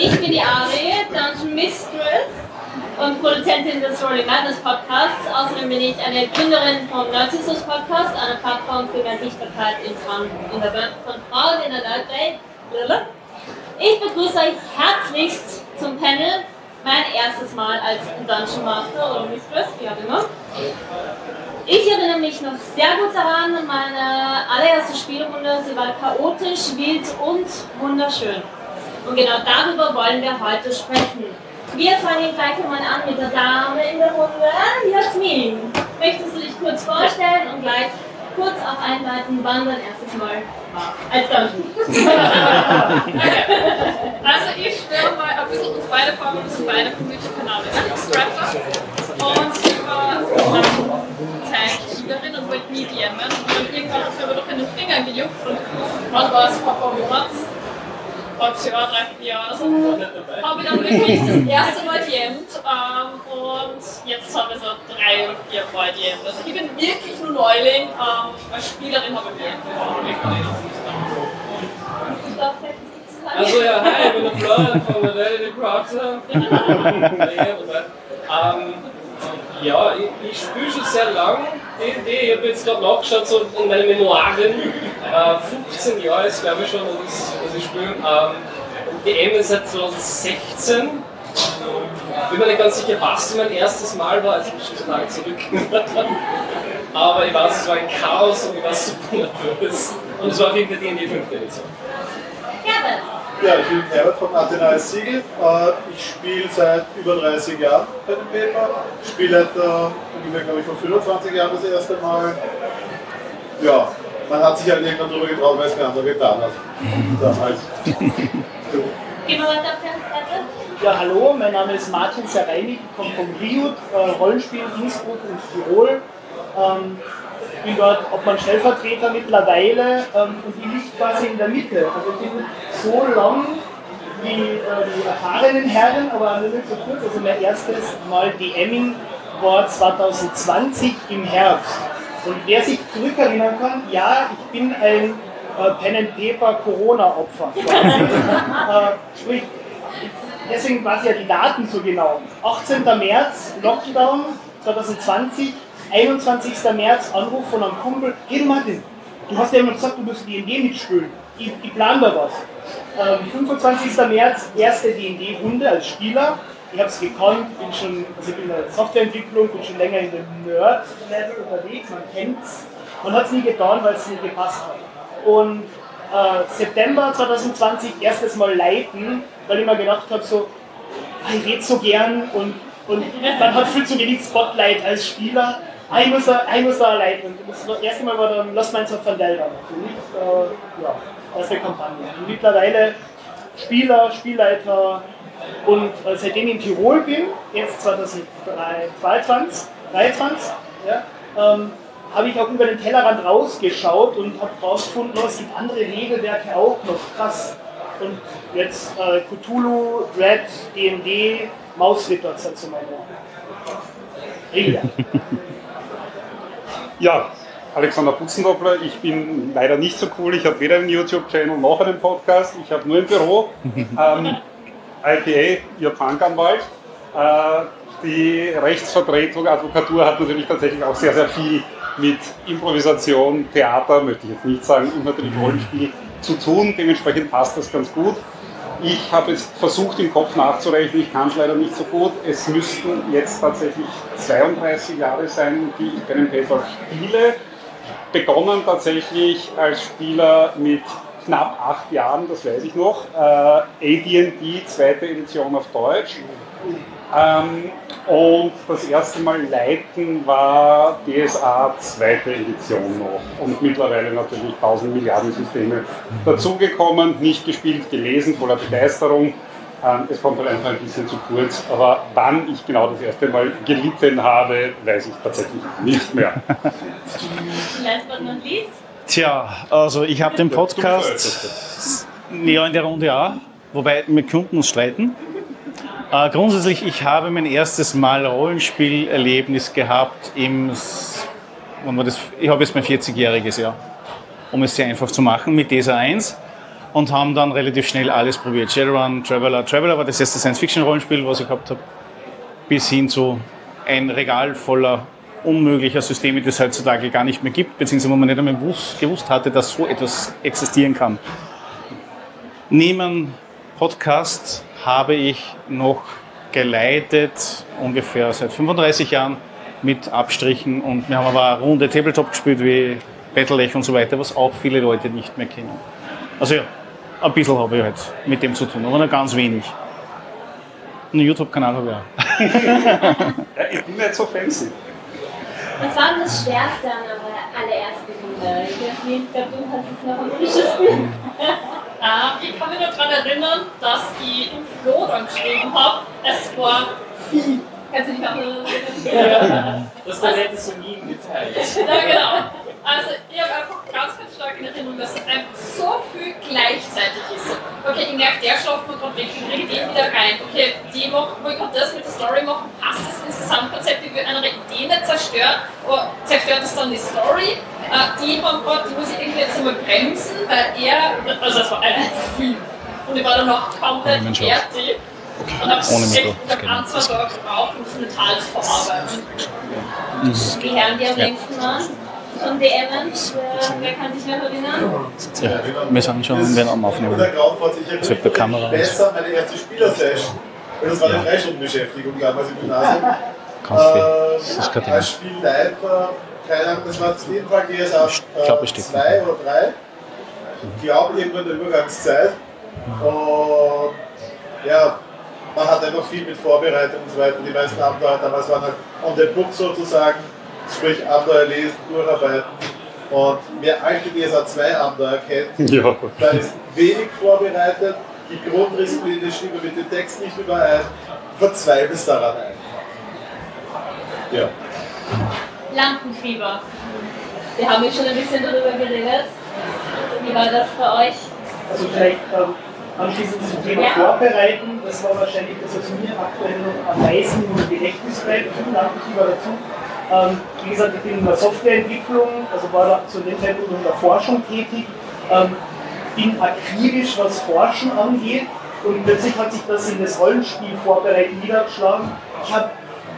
Ich bin die Ari, Dungeon Mistress und Produzentin des Rolling Madness Podcasts. Außerdem bin ich eine Gründerin vom Narcissus Podcast, einer Plattform für mehr Sichtbarkeit in der Welt von Frauen in der Nerdwelt. Ich begrüße euch herzlichst zum Panel. Mein erstes Mal als Dungeon Master oder Mistress, wie auch immer. Ich erinnere mich noch sehr gut daran, meine allererste Spielrunde. Sie war chaotisch, wild und wunderschön. Und genau darüber wollen wir heute sprechen. Wir fangen gleich einmal an mit der Dame in der Runde. Jasmin, möchtest du dich kurz vorstellen und gleich kurz auch einleiten, wann dein erstes Mal war als Dungeon? Also ich stelle mal ein bisschen uns beide vor, wir sind beide vom YouTube-Kanal und ich war Zeitschülerin und wollte nie DMen und irgendwann hat es mir aber doch in den Fingern gejuckt und dann war es vor ein paar Monaten, halbes Jahr, 3-4 Jahre so, habe ich dann wirklich das erste Mal DMt und jetzt haben wir so 3 oder 4 Mal DMt. Also ich bin wirklich nur Neuling, als Spielerin habe ich DMt. Also ja, hi, ich bin der Florian von der Reality Crowdser. Ja, ich spiele schon sehr lang D&D. Ich habe jetzt gerade nachgeschaut, so in meinen Memoiren. 15 Jahre ist glaube ich schon, dass ich spiele. DM ist seit 2016. Ich bin mir nicht ganz sicher, was mein erstes Mal war, also schon so lange zurück. Aber ich weiß, es war ein Chaos und ich war super nervös. Und es war auf jeden Fall D&D 5. Edition. Ja, ich bin Herbert von Athena Siegel. Ich spiele seit über 30 Jahren bei dem Paper. Spielleiter ungefähr, glaube ich, vor 25 Jahren das erste Mal. Ja, man hat sich halt irgendwann darüber getraut, weil es kein anderer getan hat. Damals. Gehen wir weiter auf der Seite. Ja, hallo, mein Name ist Martin Sereinig, ich komme vom Riot, Rollenspiel Innsbruck und Tirol. Ich bin dort Obmann-Stellvertreter mittlerweile und ich liege quasi in der Mitte. Also ich bin so lang wie die erfahrenen Herren, aber nicht so kurz. Also mein erstes Mal DMing war 2020 im Herbst. Und wer sich zurückerinnern kann, ja, ich bin ein Pen-and-Paper-Corona-Opfer. Sprich, deswegen weiß ich ja die Daten so genau. 18. März, Lockdown 2020. 21. März, Anruf von einem Kumpel. Hey Martin, du hast ja immer gesagt, du musst D&D mitspielen. Ich plane da was. 25. März, erste D&D-Runde als Spieler. Ich habe es gekonnt, ich bin in der Softwareentwicklung, bin schon länger in dem Nerd-Level unterwegs, man kennt's. Man hat es nie getan, weil es nicht gepasst hat. Und September 2020, erstes Mal leiten, weil ich mir gedacht habe, so, ich rede so gern und man hat viel zu wenig Spotlight als Spieler. Ich muss da leiten. Das erste Mal war dann Lost Minds of Vandelda natürlich. Ja, erste Kampagne. Und mittlerweile Spieler, Spielleiter und seitdem ich in Tirol bin, jetzt 2023, ja, habe ich auch über den Tellerrand rausgeschaut und habe herausgefunden, es gibt andere Regelwerke auch noch. Krass. Und jetzt Cthulhu, Dread, D&D, Mausritter sind so meine Regelwerke. Ja, Alexander Putzendoppler, ich bin leider nicht so cool, ich habe weder einen YouTube-Channel noch einen Podcast, ich habe nur ein Büro, IPA, Ihr Punkanwalt. Die Rechtsvertretung, Advokatur hat natürlich tatsächlich auch sehr, sehr viel mit Improvisation, Theater, möchte ich jetzt nicht sagen, und natürlich Rollenspiel zu tun, dementsprechend passt das ganz gut. Ich habe es versucht im Kopf nachzurechnen, ich kann es leider nicht so gut. Es müssten jetzt tatsächlich 32 Jahre sein, die ich bei einem Paper spiele. Begonnen tatsächlich als Spieler mit knapp 8 Jahren, das weiß ich noch. AD&D, zweite Edition auf Deutsch. Und das erste Mal leiten war DSA zweite Edition noch und mittlerweile natürlich 1000 Milliarden Systeme dazugekommen, nicht gespielt, gelesen, voller Begeisterung. Es kommt halt einfach ein bisschen zu kurz, aber wann ich genau das erste Mal gelitten habe, weiß ich tatsächlich nicht mehr. Last but not least. Tja, also ich habe den Podcast näher in der Runde auch, wobei wir könnten uns streiten. Grundsätzlich, ich habe mein erstes Mal Rollenspielerlebnis gehabt ich habe jetzt mein 40-jähriges Jahr, um es sehr einfach zu machen, mit DESA 1. und haben dann relativ schnell alles probiert. Shadowrun, Traveller. Traveller war das erste Science-Fiction-Rollenspiel, was ich gehabt habe, bis hin zu ein Regal voller unmöglicher Systeme, die es heutzutage gar nicht mehr gibt, beziehungsweise wo man nicht einmal gewusst hatte, dass so etwas existieren kann. Neben Podcast habe ich noch geleitet, ungefähr seit 35 Jahren mit Abstrichen, und wir haben aber eine Runde Tabletop gespielt wie Battle.ech und so weiter, was auch viele Leute nicht mehr kennen. Also ja, ein bisschen habe ich halt mit dem zu tun, aber nur ganz wenig. Einen YouTube-Kanal habe ich auch. Ja, ich bin nicht so fancy. Was war denn das Schwerste an eurer allerersten Runde? Ich glaube, du hast es noch am frischesten. Ich kann mich nur daran erinnern, dass ich im Flo dann geschrieben habe, es war viel. Kannst du dich auch noch erinnern? Das ist der nette so nie geteilt. Ja, genau. Also, ich habe einfach ganz, ganz stark in Erinnerung, dass es einfach so viel gleichzeitig ist. Okay, ich merke, der schafft man gerade weg, ich kriege den wieder rein. Okay, die machen, wo ich gerade das mit der Story machen, passt es ins Gesamtkonzept, ich will eine Idee nicht zerstören, aber zerstört es dann die Story. Die haben gerade, die muss ich irgendwie jetzt einmal bremsen, weil also es war einfach viel. Und ich war dann noch komplett fertig. Und habe echt ein, zwei Tage gebraucht, um das mental zu verarbeiten. Die Herren, die am längsten waren, von DMen, wer kann sich noch erinnern? Ja, wir sind schon, werden am Aufnehmen. Ich habe der Kamera. Besser meine erste Spielersession. Das war eine Freistundenbeschäftigung damals im Gymnasium. Das ist kein Thema. Als Spielleiter, keine Ahnung, das war in dem Fall GSA 2 oder 3. Ich glaube, irgendwann in der Übergangszeit. Und ja, man hat einfach viel mit Vorbereitung und so weiter. Die meisten Abenteuer damals waren halt on the book sozusagen, sprich Abenteuer lesen, durcharbeiten. Und wer alte GSA 2 Abenteuer kennt, Ja. da ist wenig vorbereitet, die Grundrisslinie stimmen mit dem Text nicht überein, verzweifelst daran einfach. Ja. Lampenfieber. Wir haben jetzt schon ein bisschen darüber geredet. Wie war das für euch? Also vielleicht anschließend zum Thema Vorbereiten, das war wahrscheinlich das, was mir aktuell noch am meisten im Gedächtnis bleibt, Lampenfieber dazu. Wie gesagt, ich bin in der Softwareentwicklung, also war da zu dem Zeitpunkt in der Forschung tätig, bin akribisch, was Forschen angeht, und plötzlich hat sich das in das Rollenspiel vorbereiten niedergeschlagen. Ich habe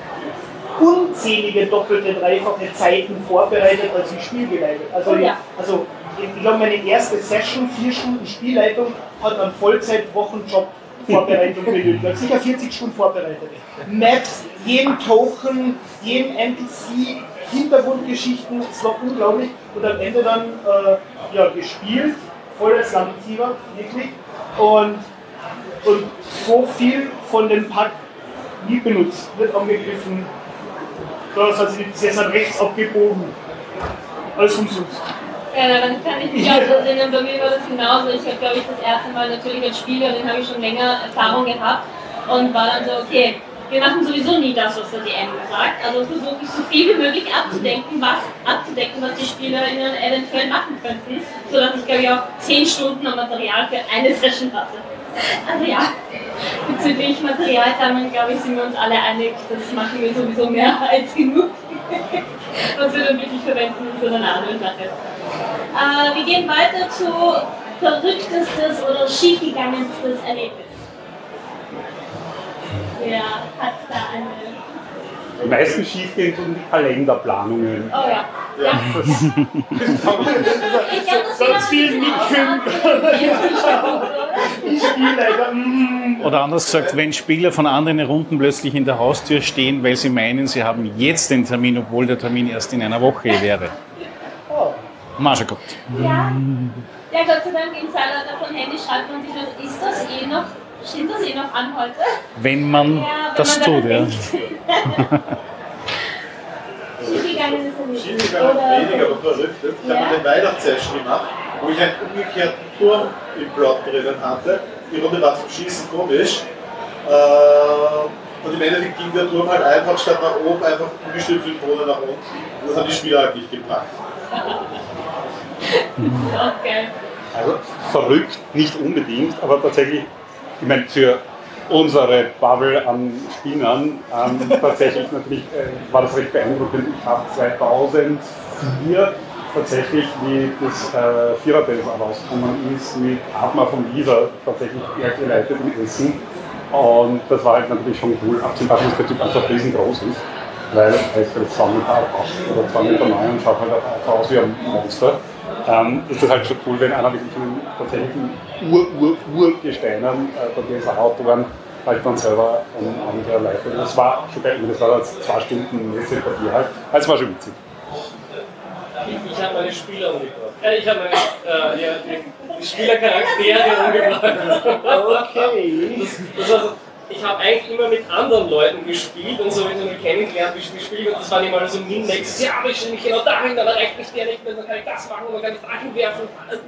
unzählige doppelte, dreifache Zeiten vorbereitet, als ich Spiel geleitet. Also ich glaube, meine erste Session, 4 Stunden Spielleitung, hat einen Vollzeit-Wochenjob Vorbereitung benötigt. Sicher 40 Stunden vorbereitet. Maps, jeden Token, jeden NPC, Hintergrundgeschichten, es war unglaublich. Und am Ende dann gespielt, volles Lampenfieber, wirklich. Und so viel von dem Pack nie benutzt, wird angegriffen. Das hat sich sehr rechts abgebogen. Alles umsonst. Ja, dann kann ich mich auch erinnern, bei mir war das genauso. Ich habe, glaube ich, das erste Mal natürlich als Spieler, den habe ich schon länger Erfahrung gehabt, und war dann so, okay, wir machen sowieso nie das, was der DM sagt, also versuche ich so viel wie möglich abzudecken, was die SpielerInnen eventuell machen könnten, sodass ich, glaube ich, auch 10 Stunden an Material für eine Session hatte. Also ja, bezüglich Material sammeln, glaube ich, sind wir uns alle einig, das machen wir sowieso mehr als genug. Was wir dann wirklich verwenden, ist so eine andere Sache. Wir gehen weiter zu verrücktestes oder schiefgegangenstes Erlebnis. Wer hat da eine? Meistens schiefgehend um die Kalenderplanungen. Oh ja. Ich glaube, das Ganz viel mitkommen. Oder anders gesagt, wenn Spieler von anderen Runden plötzlich in der Haustür stehen, weil sie meinen, sie haben jetzt den Termin, obwohl der Termin erst in einer Woche wäre. Mal schon gehabt. Ja, Gott sei Dank im Zeitalter von Handy schreibt man sich noch, ist das eh noch, steht das eh noch an heute? Wenn man das tut, ja. Schiefgegangen ist er nicht. Schiefgegangen weniger, aber verrückt. Ich habe eine Weihnachtssession gemacht, wo ich einen umgekehrten Turm im Plot drinnen hatte. Die Runde war zum Schießen komisch. Und im Endeffekt ging der Turm halt einfach statt nach oben einfach umgestülpt den Boden nach unten. Und das haben die Spieler halt nicht gepackt. Okay. Also verrückt nicht unbedingt, aber tatsächlich, ich meine, für unsere Bubble an Spielern tatsächlich natürlich war das recht beeindruckend. Ich habe 2004 tatsächlich, wie das Vierer-Base rausgekommen ist, mit Atma von Lisa tatsächlich eher geleitet im Essen. Und das war halt natürlich schon cool, abgesehen davon, dass der Typ einfach riesengroß ist, weil er ist halt 2 Meter oder 2 Meter neu und schaut halt auch aus wie ein Monster. Ist das halt schon cool, wenn einer wirklich von den tatsächlichen Urgesteinern der DSA-Autoren halt dann selber andere leitet. Das war schon geil, das war jetzt 2 Stunden Messepapier halt. Das war schon witzig. Ich habe meine Spieler umgebracht. Ich habe die Spielercharaktere umgebracht. Okay. Ich habe eigentlich immer mit anderen Leuten gespielt und so, wenn ich kennengelernt, wie spiele und das waren immer so Min-Max. Ja, aber ich stelle mich genau dahin, dann reicht mich der nicht mehr, dann kann ich das machen, dann kann ich Drachen werfen.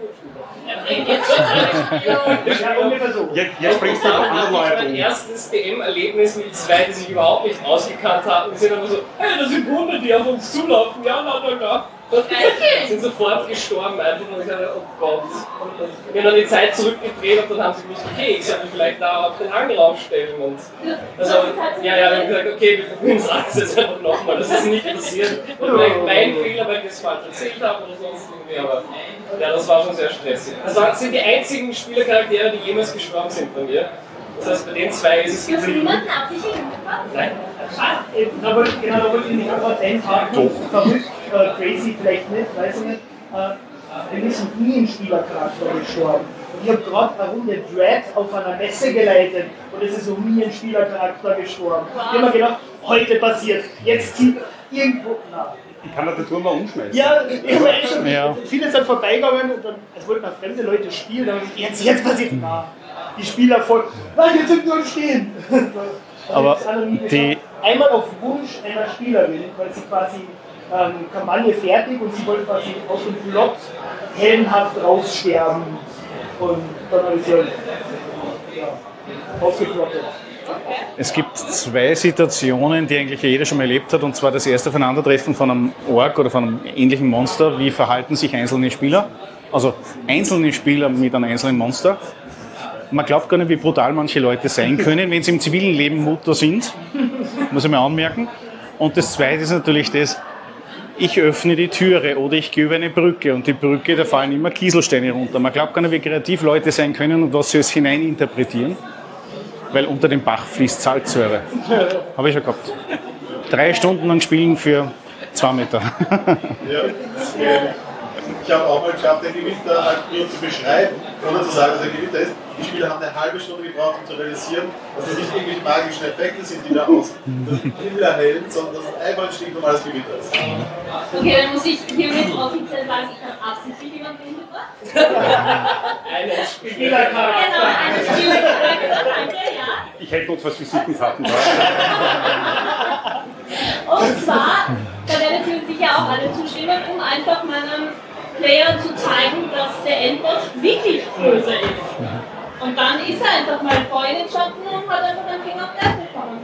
Jetzt bringst du noch andere Leute. Mein erstes DM-Erlebnis mit 2, die sich überhaupt nicht ausgekannt hatten, die sind einfach so, hey, das sind Hunde, die auf uns zulaufen, ja, na. Sind sofort gestorben einfach und ich dachte, oh Gott. Und wenn dann die Zeit zurückgedreht und dann haben sie gewusst, okay, ich sollte vielleicht da auf den Hang raufstellen. Und also, wir haben gesagt, okay, wir probieren es alles jetzt einfach nochmal, das ist nicht passiert. Und vielleicht mein Fehler, weil ich das falsch erzählt habe oder sonst irgendwie, aber ja, das war schon sehr stressig. Das sind die einzigen Spielercharaktere, die jemals gestorben sind bei mir. Das heißt, bei den 2 ist es geblieben. Nein. Da wollte ich nicht einfach einen Tag verrückt, crazy vielleicht nicht, weiß ich nicht. Bin ich noch nie im Spielercharakter gestorben. Und ich habe gerade eine Runde Dread auf einer Messe geleitet und es ist noch nie ein Spielercharakter gestorben. Ich habe mir gedacht, heute passiert, jetzt zieht irgendwo. Ich kann das Tour mal umschmeißen. Ja, ich habe schon viele sind vorbeigegangen und dann, als wollten auch fremde Leute spielen, dann jetzt passiert. Die Spieler voll, nein, jetzt sind wir stehen. Aber die einmal auf Wunsch einer Spielerin, weil sie quasi Kampagne fertig und sie wollte quasi aus dem Plot heldenhaft raussterben. Und dann habe ich sie halt ausgeplottet. Es gibt 2 Situationen, die eigentlich jeder schon mal erlebt hat, und zwar das erste Aufeinandertreffen von einem Ork oder von einem ähnlichen Monster. Wie verhalten sich einzelne Spieler? Also einzelne Spieler mit einem einzelnen Monster. Man glaubt gar nicht, wie brutal manche Leute sein können, wenn sie im zivilen Leben Mutter sind. Muss ich mal anmerken. Und das Zweite ist natürlich das, ich öffne die Türe oder ich gehe über eine Brücke und die Brücke, da fallen immer Kieselsteine runter. Man glaubt gar nicht, wie kreativ Leute sein können und was sie es hineininterpretieren. Weil unter dem Bach fließt Salzsäure. Habe ich schon gehabt. 3 Stunden lang spielen für 2 Meter. Ja. Ich habe auch mal geschafft, den Gewitter halt nur zu beschreiben, ohne zu sagen, dass er Gewitter ist. Die Spieler haben eine halbe Stunde gebraucht, um zu realisieren, dass das nicht irgendwelche magischen Effekte sind, die da aus dem Himmel erhellen, sondern dass es einfach ein stinknormales Gewitter ist. Okay, dann muss ich hiermit offiziell sagen, ich habe absichtlich jemanden umgebracht. Eine Spielercharakter. Genau, eine Spielercharakter, danke, ja. Ich hätte uns was Visitenkarten. Und zwar, da werden Sie sicher auch alle zustimmen, um einfach meinem Player zu zeigen, dass der Endboss wirklich böse ist. Und dann ist er einfach mal vor in den Schatten und hat einfach einen Finger auf den Apfel bekommen.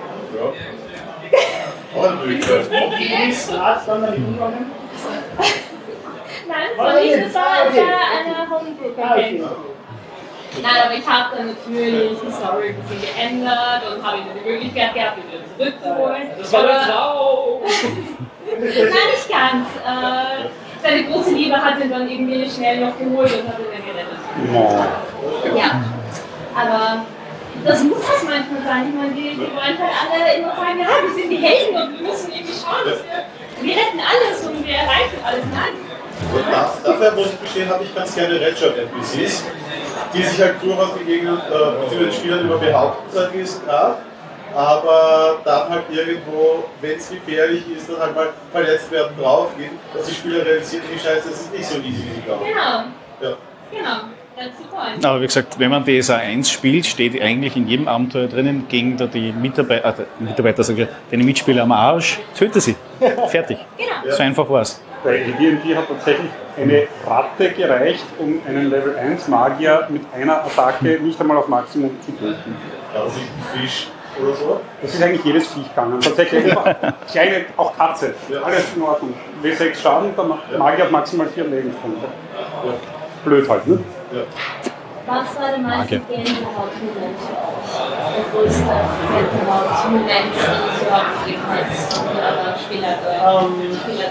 Ja. Auch eine Möglichkeit. Wie ist das dann damit umgegangen? Nein, das war nicht, das war eine Homebrew-Campaign. Nein, aber ich habe dann natürlich die Story ein bisschen geändert und habe ihm die Möglichkeit gehabt, ihn wieder zurückzuholen. Das war der Traum! Nein, nicht ganz. Seine große Liebe hat ihn dann irgendwie schnell noch geholt und hat ihn dann gerettet. Ja, aber das muss halt manchmal sein. Ich meine, die wollen halt alle immer sagen, ja, wir sind die Helden und wir müssen irgendwie schauen, dass wir retten alles und wir erreichen alles. Nein. Dafür muss ich gestehen, habe ich ganz gerne Redshirt-NPCs, die sich halt durchaus gegen den Spielern immer behaupten zu einem gewissen Grad, aber dann halt irgendwo, wenn es gefährlich ist, dann halt mal verletzt werden draufgehen, dass die Spieler realisieren, wie scheiße, das ist nicht so easy, wie sie glauben. Genau. Ja. Genau. That's the point. Aber wie gesagt, wenn man DSA 1 spielt, steht eigentlich in jedem Abenteuer drinnen, gegen die Mitarbeiter, den Mitspieler am Arsch, töte sie. Fertig. Genau. So einfach war's. Bei D&D hat tatsächlich eine Ratte gereicht, um einen Level 1 Magier mit einer Attacke nicht einmal auf Maximum zu töten. Also ein Fisch oder so. Das ist eigentlich jedes Viech gegangen. Tatsächlich kleine, auch Katze. Ja. Alles in Ordnung. W6 Schaden, der Magier hat maximal 4 Lebenspunkte. Ja. Blöd halt, ne? Ja. Was war der meiste Gänsehaut-Moment für euch? größte Moment, die Sie überhaupt gegeben hat in Ihrer Spieler?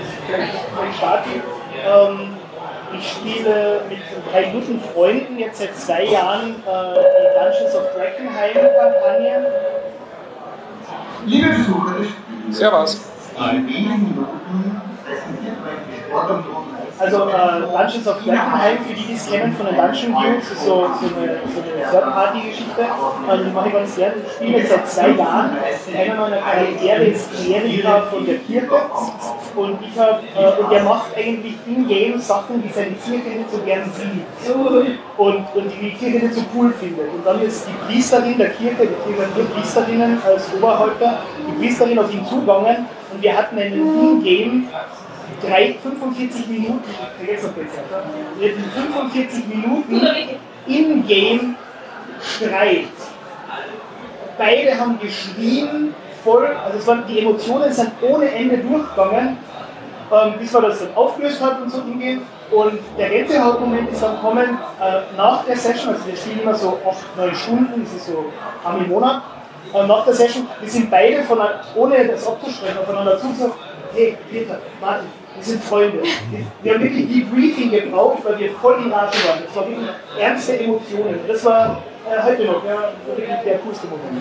Ich spiele mit 3 guten Freunden jetzt seit 2 Jahren die Dungeons of Drakkenheim-Kampagne. Liebe Besucher, Servus. in wenigen Minuten präsentiert euch die Sportabteilung. Also Dungeons of Drakkenheim, für die, die es kennen von den Dungeon Guilds, ist so eine Third-Party-Geschichte. Die mache ich ganz gerne. Ich spiele jetzt seit 2 Jahren. Einer meiner Charaktere ist Kleriker von der Kirche. Und der macht eigentlich in-game Sachen, die seine Kirche nicht so gern sieht. Und die Kirche nicht so cool findet. Und dann ist die Priesterin der Kirche, die Kirche hat 4 Priesterinnen als Oberhäupter, die Priesterin auf ihn zugegangen. Und wir hatten einen in-game 45 Minuten, wir hatten 45 Minuten in-game Streit. Beide haben geschrien, voll, also die Emotionen sind ohne Ende durchgegangen, bis wir das dann aufgelöst haben und so hingehen. Und der Gänsehautmoment ist dann gekommen nach der Session, also wir spielen immer so 8-9 Stunden, das ist so einmal im Monat. Nach der Session, wir sind beide ohne das abzusprechen, aufeinander zugesagt, hey Peter, Martin, wir sind Freunde. Wir haben wirklich Debriefing gebraucht, weil wir voll in Rage waren. Das war wirklich ernste Emotionen. Das war heute noch wirklich der coolste Moment.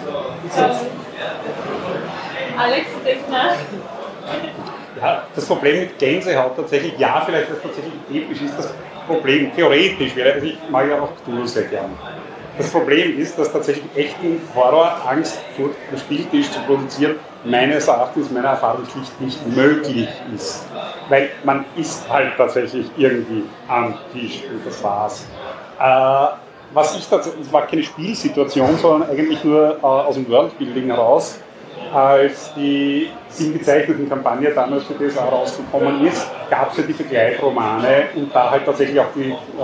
Alex, denk nach. Ja, das Problem mit Gänsehaut tatsächlich, ja, vielleicht das tatsächlich episch ist das Problem, theoretisch wäre, also ich mag ja auch Cthulhu sehr gern. Das Problem ist, dass tatsächlich echten Horror, Angst vor dem Spieltisch zu produzieren, meines Erachtens, meiner Erfahrung nicht möglich ist. Weil man ist halt tatsächlich irgendwie am Tisch und das war's. Was ich tatsächlich, es war keine Spielsituation, sondern eigentlich nur aus dem Worldbuilding heraus, als die gezeichneten Kampagne damals für DSA rausgekommen ist, gab es ja die Begleitromane und da halt tatsächlich auch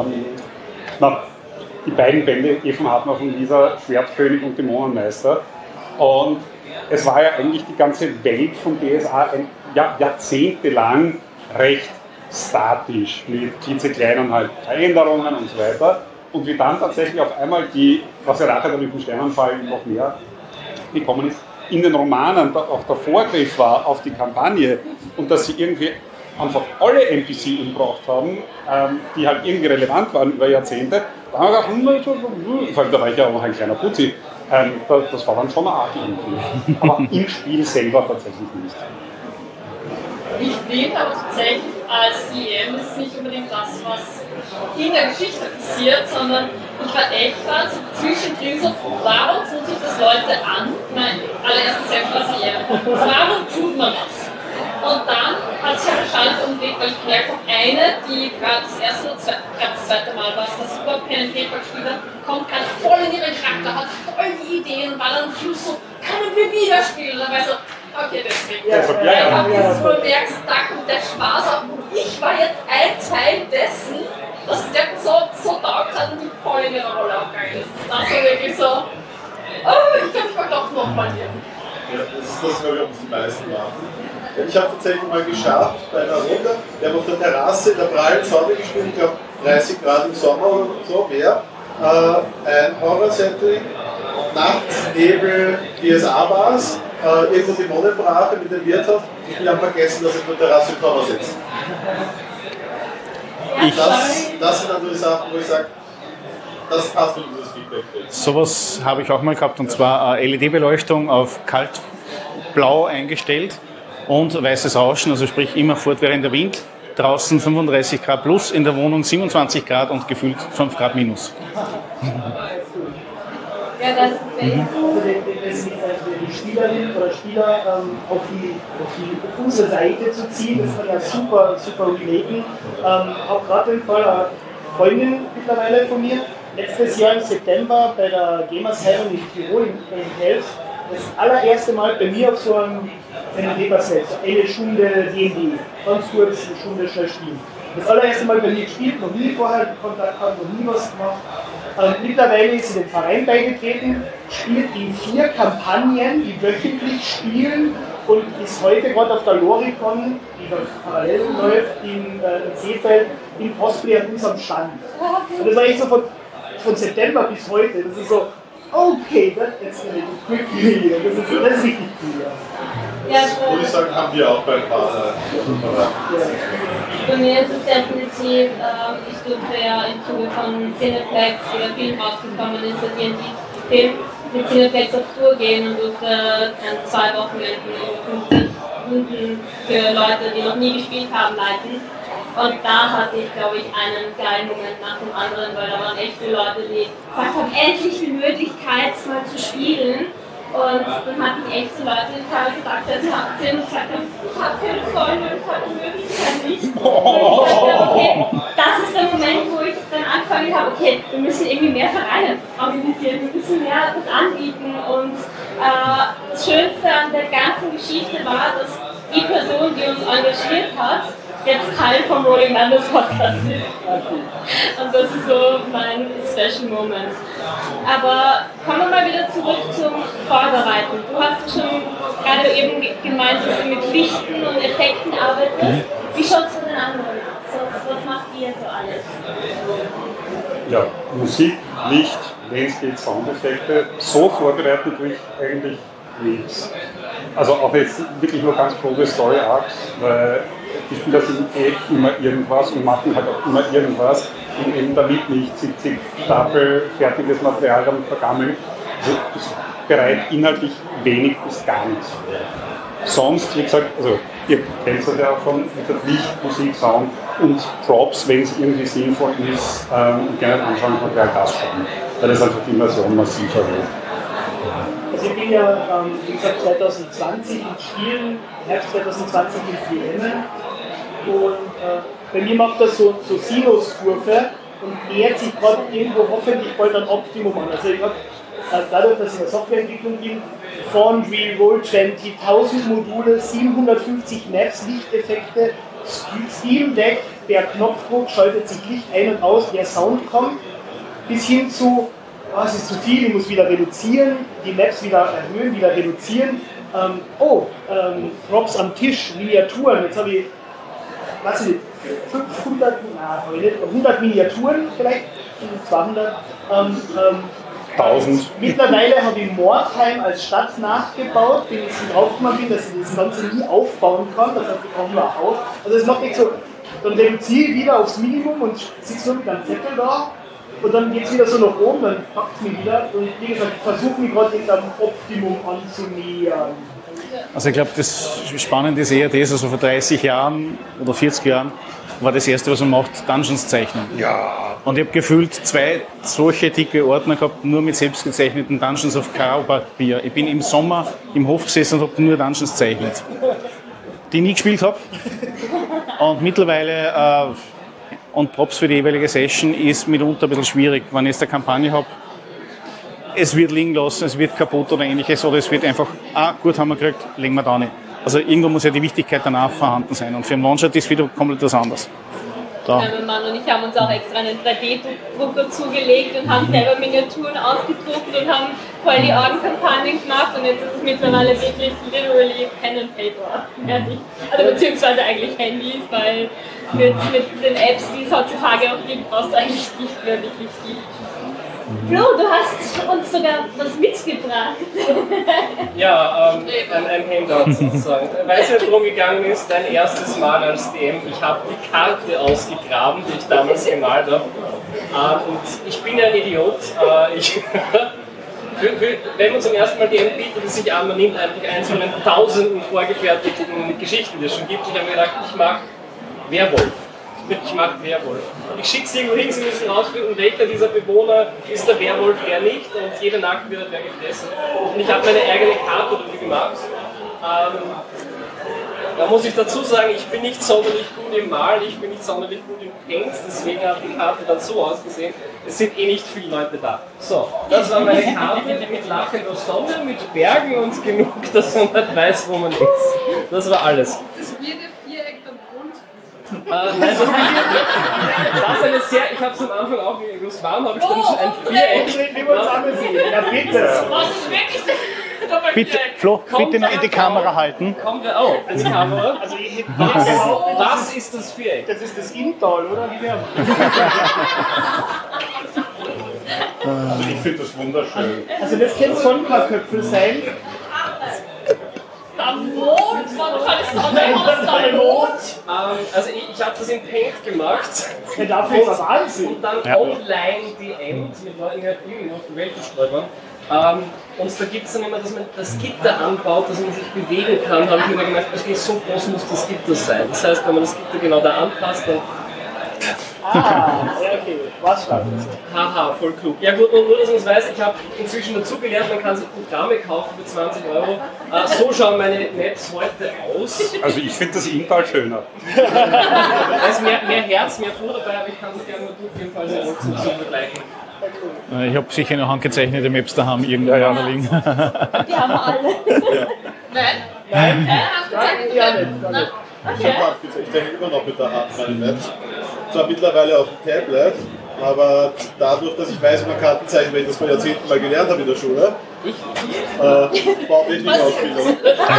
die beiden Bände von Hartmann von Lisa, Schwertkönig und Dämonenmeister. Und es war ja eigentlich die ganze Welt von DSA jahrzehntelang recht statisch, mit klitzekleinen halt Veränderungen und so weiter. Und wie dann tatsächlich auf einmal was ja nachher dann mit dem Sternenfall noch mehr gekommen ist, in den Romanen auch der Vorgriff war auf die Kampagne und dass sie irgendwie einfach alle NPC umgebracht haben, die halt irgendwie relevant waren über Jahrzehnte, da haben wir gedacht, vor allem da war ich ja auch noch ein kleiner Putzi, das war dann schon arg irgendwie. Aber im Spiel selber tatsächlich nicht. Ich finde aber tatsächlich als DM ist es nicht unbedingt das, was in der Geschichte passiert, sondern ich war echt so zwischendrin so, warum tun sich das Leute an? Mein allererstes Selbst als DM. Warum tut man das? Und dann hat sich ein Schalter umgelegt, weil ich gemerkt habe, eine, die gerade das erste oder das zweite Mal war, das überhaupt Pen and Paper gespielt hat, kommt gerade voll in ihren Charakter, hat voll die Ideen und war dann am Schluss so, können wir wieder spielen? Und dann war ich so, okay, deswegen. Du merkst, da kommt der Spaß auf. Und ich war jetzt ein Teil dessen, dass der so taugt hat und die voll in ihrer Rolle aufgegangen ist. Das war wirklich so, ich glaube, ich war doch nochmal hier. Ja, das ist das, glaube ich, was die meisten machen. Ich habe tatsächlich mal geschafft, bei einer Runde, wir haben auf der Terrasse in der prallen Sonne gespielt, ich glaube 30 Grad im Sommer oder so, mehr, ein Horror-Setting, Nachts, Nebel, DSA-Bars, irgendwo Dämonenbrache mit dem Wirtshaus, ich habe vergessen, dass ich auf der Terrasse im Sommer sitze. Das sind natürlich Sachen, wo ich sage, das passt in dieses Feedback. Sowas habe ich auch mal gehabt, und zwar LED-Beleuchtung auf kaltblau eingestellt und weißes Rauschen, also sprich immer fortwährender Wind, draußen 35 Grad plus, in der Wohnung 27 Grad und gefühlt 5 Grad minus. Ja, das ist die Spielerin oder Spieler auf unsere Seite zu ziehen, das kann ja super relaten. Auch gerade im Fall eine Freundin mittlerweile von mir, letztes Jahr im September bei der Gamers Heaven in Tirol in Helf, das allererste Mal bei mir auf so einem Paper-Set, so eine Stunde D&D, ganz kurz eine Stunde schnell spielen. Das allererste Mal bei mir gespielt, noch nie vorher Kontakt gehabt, noch nie was gemacht. Mittlerweile ist sie dem Verein beigetreten, spielt in 4 Kampagnen, die wöchentlich spielen und ist heute gerade auf der Loricon, die dort parallel läuft, in Seefeld, im Cosplay an unserem Stand. Und das war echt so von September bis heute. Das ist so, Okay, that escalated quickly here. Das ist richtig cool. Ja, Würde ich sagen, haben wir auch beim Partner. Bei mir ist es definitiv, ich durfte ja im Zuge von Cineplex, der Film rausgekommen ist, der D&D-Film, mit Cineplex auf Tour gehen und durfte dann 2 Wochenenden über 50 Runden für Leute, die noch nie gespielt haben, leiten. Und da hatte ich, glaube ich, einen geilen Moment nach dem anderen, weil da waren echt viele Leute, die gesagt haben, endlich die Möglichkeit, mal zu spielen. Und dann hatten echt so Leute, die teilweise gesagt haben, und gesagt haben, ich habe keine Freunde, ich habe die Möglichkeit nicht. Und ich dachte, okay, das ist der Moment, wo ich dann angefangen habe, okay, wir müssen irgendwie mehr Vereine organisieren, wir müssen mehr das anbieten. Und das Schönste an der ganzen Geschichte war, dass die Person, die uns engagiert hat, jetzt Teil vom Rolling Madness Podcast ist. Und das ist so mein Special Moment. Aber kommen wir mal wieder zurück zum Vorbereiten. Du hast schon gerade eben gemeint, dass du mit Lichten und Effekten arbeitest. Wie schaut es von den anderen aus? Was macht ihr so alles? Ja, Musik, Licht, Landscape, Soundeffekte, so vorbereiten tue ich eigentlich nichts. Also auch jetzt wirklich nur ganz grobe Story-Arcs, weil die Spieler sind immer irgendwas und machen halt auch immer irgendwas und eben damit nicht 70 Stapel fertiges Material dann vergammeln. Also ist bereit inhaltlich wenig bis gar nichts. Sonst, wie gesagt, also ihr kennt das ja auch schon, wie gesagt, Licht, Musik, Sound und Props, wenn es irgendwie sinnvoll ist, gerne anschauen von gleich das schon, weil das einfach die Immersion massiv erhöht. Also ich bin ja, wie gesagt, 2020 in Spielen, Herbst 2020 in VMen und bei mir macht das so Sinuskurve und nähert sich gerade irgendwo hoffentlich bald ein Optimum an. Also ich habe dadurch, dass ich in der Softwareentwicklung bin, Foundry, Roll20, 1000 Module, 750 Maps, Lichteffekte, Steam Deck, per Knopfdruck schaltet sich Licht ein und aus, der Sound kommt, bis hin zu es ist zu viel, ich muss wieder reduzieren, die Maps wieder erhöhen, wieder reduzieren. Props am Tisch, Miniaturen, jetzt habe ich, was ist 100 Miniaturen vielleicht, 200. 1000. Mittlerweile habe ich Mordheim als Stadt nachgebaut, wenn ich so draufgekommen bin, dass ich das Ganze nie aufbauen kann, das heißt, ich brauche nur auf. Also das macht nicht so, dann reduziere ich wieder aufs Minimum und sitze so mit einem Zettel da. Und dann geht es wieder so nach oben, dann packt es mich wieder. Und wie gesagt, ich versuche mich gerade in einem Optimum anzunähern. Also ich glaube, das Spannende ist eher das, also vor 30 Jahren oder 40 Jahren war das Erste, was man macht, Dungeons zeichnen. Ja. Und ich habe gefühlt 2 solche dicke Ordner gehabt, nur mit selbstgezeichneten Dungeons auf Graupapier. Ich bin im Sommer im Hof gesessen und habe nur Dungeons gezeichnet, die ich nie gespielt habe. Und mittlerweile... Und Props für die jeweilige Session ist mitunter ein bisschen schwierig, wenn ich jetzt eine Kampagne habe. Es wird liegen lassen, es wird kaputt oder ähnliches, oder es wird einfach, gut haben wir gekriegt, legen wir da nicht. Also irgendwo muss ja die Wichtigkeit danach vorhanden sein. Und für einen One-Shot ist wieder komplett was anderes. Da. Mein Mann und ich haben uns auch extra einen 3D-Drucker zugelegt und haben selber Miniaturen ausgedruckt und haben voll die Augenkampagnen gemacht und jetzt ist es mittlerweile wirklich literally Pen and Paper. Also beziehungsweise eigentlich Handys, weil mit den Apps, die es heutzutage auch gibt, brauchst du eigentlich nicht mehr wirklich viel. Flo, du hast uns sogar was mitgebracht. Ja, ein Handout sozusagen. Weil es ja darum gegangen ist, dein erstes Mal als DM, ich habe die Karte ausgegraben, die ich damals gemalt habe. Und ich bin ja ein Idiot. Wenn man zum ersten Mal DM bietet es sich an, man nimmt einfach eins von den tausenden vorgefertigten Geschichten, die es schon gibt. Ich habe mir gedacht, ich mag Werwolf. Ich mag Werwolf. Ich schicke es irgendwo hin, sie müssen rausfinden, welcher dieser Bewohner ist der Werwolf, wer nicht, und jede Nacht wird wer gefressen. Und ich habe meine eigene Karte dafür gemacht. Da muss ich dazu sagen, ich bin nicht sonderlich gut im Malen, ich bin nicht sonderlich gut im Paint, deswegen hat die Karte dann so ausgesehen. Es sind eh nicht viele Leute da. So, das war meine Karte, die mit lachender Sonne, mit Bergen und genug, dass man nicht weiß, wo man ist. Das war alles. Das wird ein Viereck am Grund. Nein, das ist eine sehr, ich habe es am Anfang auch nicht gewusst, warum habe ich dann schon ein Viereck? Wie wir uns ansehen. Ja, bitte. Was ist wirklich das Doppelviereck? Bitte, Flo, bitte noch in die Kamera halten. Kommt der auch ins Kamera? Also ich Was ist das Viereck? das ist das Inntal, oder? Wie der Also ich finde das wunderschön. Also das kann schon kein Köpfel sein. Der Mond, wann kann ich sagen, der Mond? Also ich habe das in Paint gemacht. Ja, dafür ist das Wahnsinn. Und dann online die End mit Leuten, die halt irgendwie auf die Welt verstreut waren. Und da gibt es dann immer, dass man das Gitter anbaut, dass man sich bewegen kann. Da habe ich mir gedacht, okay, so groß muss das Gitter sein. Das heißt, wenn man das Gitter genau da anpasst, dann... Ja, okay, was stand das? Haha, voll klug. Ja gut, und nur, dass man es weiß, ich habe inzwischen dazugelernt, man kann sich Programme kaufen für 20 Euro. So schauen meine Maps heute aus. Also ich finde das Intal schöner. Da ist mehr Herz, mehr Flur dabei, aber ich kann es gerne mal auf jeden Fall zum vergleichen. Ich habe sicher noch handgezeichnete Maps daheim irgendwo liegen. Die haben wir alle. Nein? Ja, nicht. Ich denke immer noch mit der Hand meine Maps. Zwar mittlerweile auf dem Tablet, aber dadurch, dass ich weiß, wie man Karten zeichnen, weil ich das vor Jahrzehnten mal gelernt habe in der Schule, Bautechnik-Ausbildung,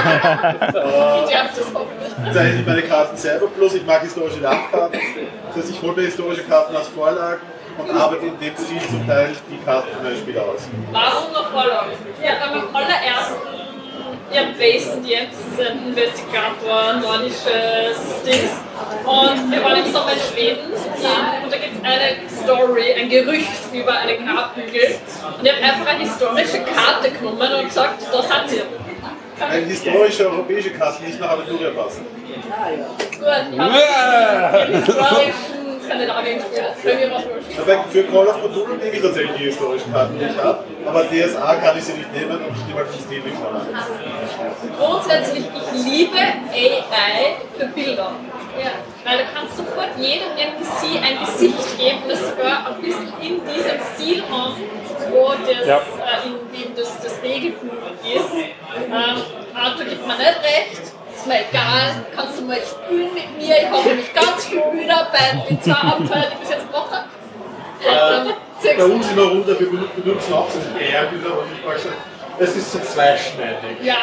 zeichne ich meine Karten selber, plus ich mag historische Landkarten. Das heißt, ich hole mir historische Karten als Vorlagen und arbeite in dem Stil zum Teil die Karten für meine Spieler aus. Warum noch Vorlagen? Ja, beim allerersten Basen, die sind Investigator, nordisches Dings. Und wir waren im Sommer in Schweden und da gibt es eine Story, ein Gerücht über einen Kartenhügel. Und ich habe einfach eine historische Karte genommen und gesagt, das hat sie. Eine historische europäische Karte, nicht nach Aventuria passen. Gut, ich habe den historischen Skandinavien gespielt. Für Call of Cthulhu nehme ich tatsächlich die historischen Karten, die ich habe, aber DSA kann ich sie nicht nehmen und ich nehme den Stil nicht von. Grundsätzlich, ich liebe AI für Bilder. Ja. Weil du kannst sofort jedem NPC ein Gesicht geben, das sogar ein bisschen in diesem Stil haben, wo das, in dem das Regelbuch ist. Arthur gibt mir nicht recht, ist mir egal, kannst du mal spielen mit mir, ich habe nämlich ganz viel Bilder bei den 2 Abenteuern, die ich bis jetzt gemacht habe. Bei uns in der Runde, wir benutzen auch so PR-Bilder und ich sage, es ist so zweischneidig. Ja,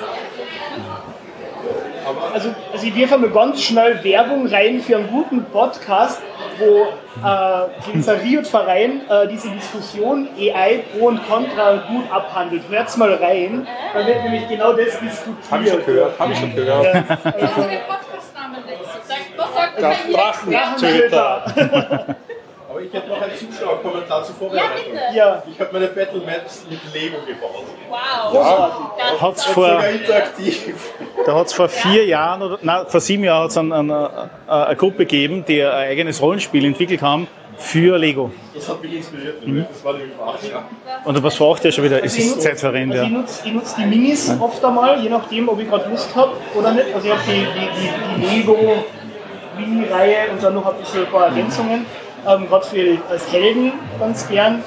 Also ich wirf einmal ganz schnell Werbung rein für einen guten Podcast, wo dieser Riot-Verein diese Diskussion AI Pro und Contra gut abhandelt. Hört's mal rein, dann wird nämlich genau das diskutiert. Habe ich schon gehört. Ja, hast du den Podcast-Namen nicht? Was sagt Der Drachentöter. Aber ich hätte noch einen Zuschauerkommentar zur Vorbereitung. Ja. Ich habe meine Battle Maps mit Lego gebaut. Wow! Hat's Sogar interaktiv. Da hat es vor 4 Jahren, oder vor 7 Jahren hat's eine Gruppe gegeben, die ein eigenes Rollenspiel entwickelt haben für Lego. Das hat mich inspiriert. Das war nämlich vor 8 Jahren. Und was vor 8 Jahren schon wieder? Es ist Zeit für Rennen, Also ich nutze die Minis oft einmal, je nachdem, ob ich gerade Lust habe oder nicht. Also ich habe die Lego Mini-Reihe und dann noch ein bisschen ein paar Ergänzungen. Gerade für als Helden ganz gern.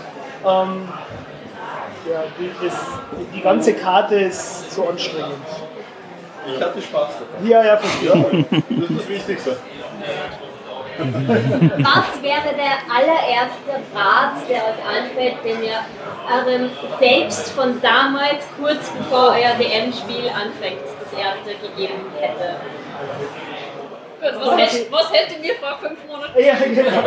Die ganze Karte ist so anstrengend. Ich hatte Spaß dabei. Ja, verstehe. Das ist das Wichtigste. Was wäre der allererste Rat, der euch einfällt, den ihr eurem Selbst von damals, kurz bevor euer DM-Spiel anfängt, das erste gegeben hätte? Gut, was hätte mir vor 5 Monaten Ja, genau.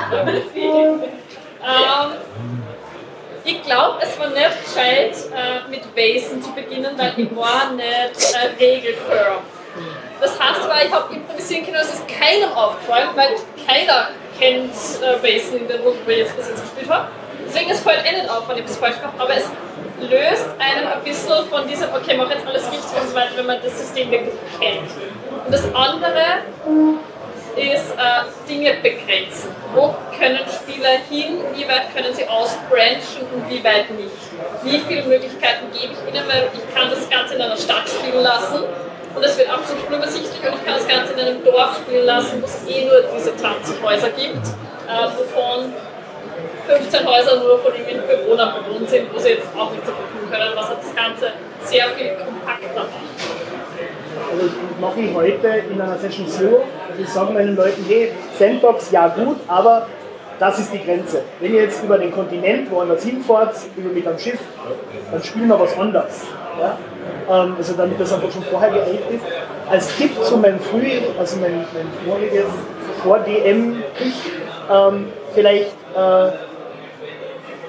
Ich glaube, es war nicht gescheit, mit Basen zu beginnen, weil ich war nicht regelfirm. Das heißt aber, ich habe improvisieren können, es ist keinem aufgefallen, weil keiner kennt Basen in der Runde, wo ich jetzt bis jetzt gespielt habe. Deswegen es fällt nicht auf, wenn ich das falsch mache, aber es löst einen ein bisschen von diesem, okay, mach jetzt alles richtig und so weiter, wenn man das System wirklich kennt. Und das andere ist Dinge begrenzen. Wo können Spieler hin, wie weit können sie ausbranchen und wie weit nicht. Wie viele Möglichkeiten gebe ich ihnen, weil ich kann das Ganze in einer Stadt spielen lassen und es wird absolut unübersichtlich und ich kann das Ganze in einem Dorf spielen lassen, wo es nur diese 20 Häuser gibt, wovon 15 Häuser nur von irgendwelchen Bewohnern bewohnt sind, wo sie jetzt auch nicht so viel tun können, was hat das Ganze sehr viel kompakter macht. Also mache ich heute in einer Session so, dass ich sage meinen Leuten, hey, Sandbox ja gut, aber das ist die Grenze. Wenn ihr jetzt über den Kontinent woanders hinfahrt, mit einem Schiff, dann spielen wir was anderes. Ja? Also damit das einfach schon vorher geeilt ist. Als Tipp zu meinem mein voriges Vor-DM-Ich, vielleicht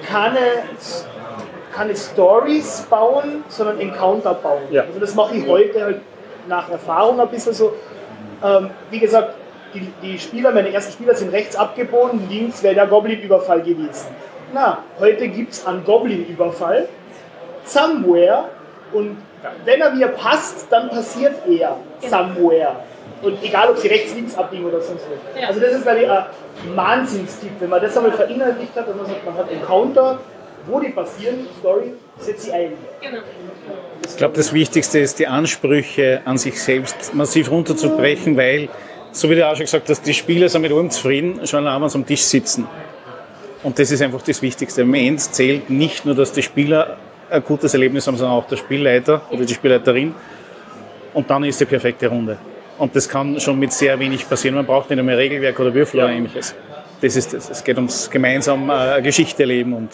keine Stories bauen, sondern Encounter bauen. Ja. Also das mache ich heute halt nach Erfahrung ein bisschen so. Wie gesagt, die Spieler, meine ersten Spieler sind rechts abgebogen, links wäre der Goblin-Überfall gewesen. Na, heute gibt es einen Goblin-Überfall, somewhere, und wenn er mir passt, dann passiert er somewhere. Und egal, ob sie rechts, links abbiegen oder sonst was. Ja. Also das ist, glaube ich, ein Wahnsinnstipp. Wenn man das einmal verinnerlicht hat, und man sagt, man hat Encounter, wo die passieren, Story, setzt sie ein. Genau. Ich glaube, das Wichtigste ist, die Ansprüche an sich selbst massiv runterzubrechen, weil, so wie du auch schon gesagt hast, die Spieler sind mit allem zufrieden, schon allein, wenn sie am Tisch sitzen. Und das ist einfach das Wichtigste. Am Ende zählt nicht nur, dass die Spieler ein gutes Erlebnis haben, sondern auch der Spielleiter oder die Spielleiterin. Und dann ist die perfekte Runde. Und das kann schon mit sehr wenig passieren. Man braucht nicht mehr Regelwerk oder Würfel oder ähnliches. Das ist das. Es geht ums gemeinsam eine Geschichte erleben und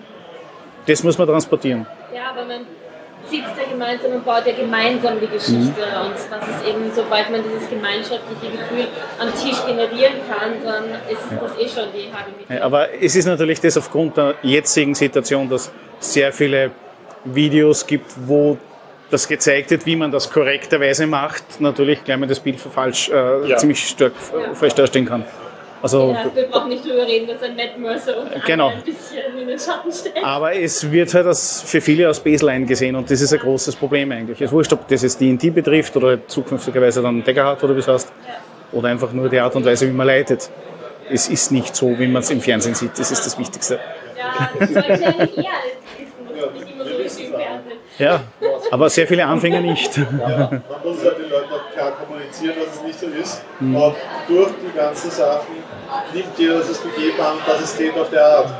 das muss man transportieren. Ja, aber man sitzt ja gemeinsam und baut ja gemeinsam die Geschichte. Und das ist eben, sobald man dieses gemeinschaftliche Gefühl am Tisch generieren kann, dann ist das schon die halbe Miete. Ja, aber es ist natürlich das aufgrund der jetzigen Situation, dass sehr viele Videos gibt, wo das gezeigt wird, wie man das korrekterweise macht, natürlich gleich mal das Bild falsch, ziemlich stark falsch darstellen kann. Also, Ja, wir brauchen nicht drüber reden, dass ein Matt Mercer uns Genau. ein bisschen in den Schatten stellt. aber es wird halt für viele als Baseline gesehen und das ist ein großes Problem eigentlich. Es ist wurscht, ob das jetzt D&D betrifft oder zukünftigerweise dann Deckerhardt oder wie es heißt, oder einfach nur die Art und Weise, wie man leitet. Es ist nicht so, wie man es im Fernsehen sieht, das ist das Wichtigste. Ja, das sollte ja nicht eher wissen, das ist nicht immer so ist wie im Fernsehen. Ja, aber sehr viele Anfänger nicht. Ja, man muss ja den Leuten auch klar kommunizieren, dass es nicht so ist. Und durch die ganzen Sachen nimmt jeder, dass es gegeben haben, dass es geht auf der Art.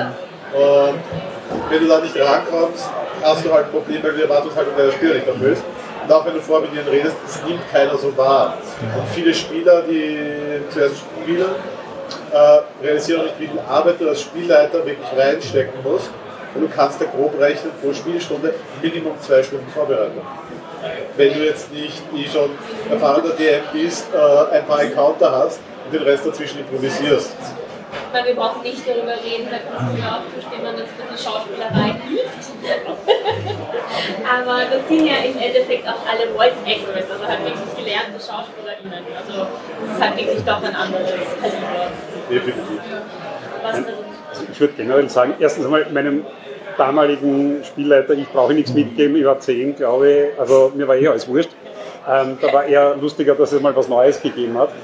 Und wenn du da nicht rankommst, hast du halt ein Problem, weil die Erwartungshaltung der Spieler nicht erfüllst. Und auch wenn du vorher mit ihnen redest, das nimmt keiner so wahr. Und viele Spieler, die zuerst spielen, realisieren auch nicht, wie viel Arbeit du als Spielleiter wirklich reinstecken musst. Und du kannst ja grob rechnen, pro Spielstunde Minimum 2 Stunden Vorbereitung. Wenn du jetzt nicht schon erfahrener DM bist, ein paar Encounter hast und den Rest dazwischen improvisierst. Weil wir brauchen nicht darüber reden, da kannst du mir auch zustimmen, dass es die Schauspielerei hilft. Aber das sind ja im Endeffekt auch alle Voice Actors, also halt wirklich gelernte SchauspielerInnen. Also das ist halt wirklich doch ein anderes Kaliber. Definitiv. Also ich würde generell sagen, erstens einmal meinem damaligen Spielleiter, ich brauche nichts mitgeben, ich war 10, glaube ich, also mir war alles wurscht. Da war eher lustiger, dass es mal was Neues gegeben hat.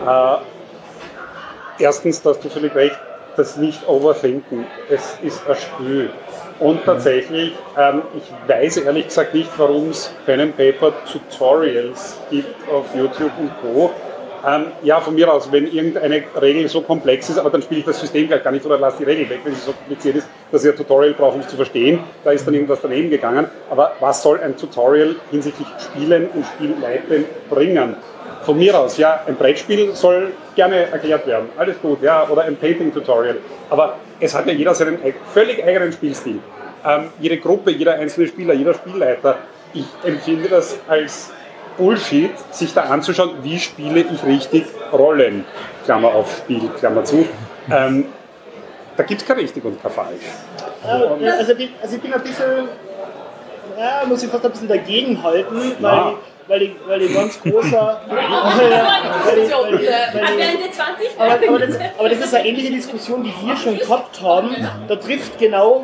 Erstens, dass du völlig recht, das nicht overthinken, es ist ein Spiel. Und tatsächlich, ich weiß ehrlich gesagt nicht, warum es Pen and Paper Tutorials gibt auf YouTube und Co. Ja, von mir aus, wenn irgendeine Regel so komplex ist, aber dann spiele ich das System gleich gar nicht oder lasse die Regel weg, wenn sie so kompliziert ist, dass ich ein Tutorial brauche, um es zu verstehen. Da ist dann irgendwas daneben gegangen. Aber was soll ein Tutorial hinsichtlich Spielen und Spielleiten bringen? Von mir aus, ja, ein Brettspiel soll gerne erklärt werden. Alles gut, ja, oder ein Painting-Tutorial. Aber es hat ja jeder seinen völlig eigenen Spielstil. Jede Gruppe, jeder einzelne Spieler, jeder Spielleiter. Ich empfinde das als Bullshit, sich da anzuschauen, wie spiele ich richtig Rollen, Klammer auf Spiel, Klammer zu. Da gibt es kein richtig und kein falsch. Also ich bin ein bisschen, muss ich fast ein bisschen dagegenhalten, weil ich ganz großer... Aber das ist eine ähnliche Diskussion, die wir schon gehabt haben. Da trifft genau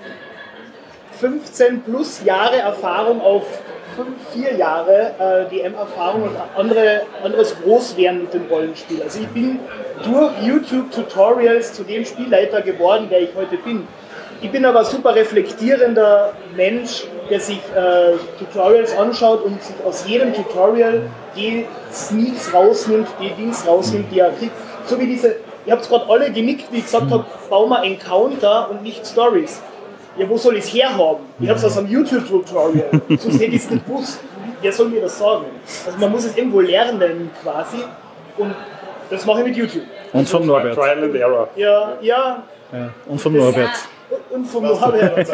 15 plus Jahre Erfahrung auf 4 Jahre DM-Erfahrung und anderes Großwerden mit dem Rollenspiel. Also ich bin durch YouTube-Tutorials zu dem Spielleiter geworden, der ich heute bin. Ich bin aber ein super reflektierender Mensch, der sich Tutorials anschaut und sich aus jedem Tutorial die Sneaks rausnimmt, die Dings rausnimmt, die er kriegt. So wie diese, ihr habt gerade alle genickt, wie ich gesagt habe, bau mal Encounter und nicht Stories. Ja, wo soll ich es herhaben? Ich habe es aus einem YouTube-Tutorial, sonst hätte ich es nicht gewusst. Wer soll mir das sagen? Also man muss es irgendwo lernen quasi und das mache ich mit YouTube. Und vom Norbert. Trial and Error. Ja. Und vom Norbert. Und vom Know-how natürlich.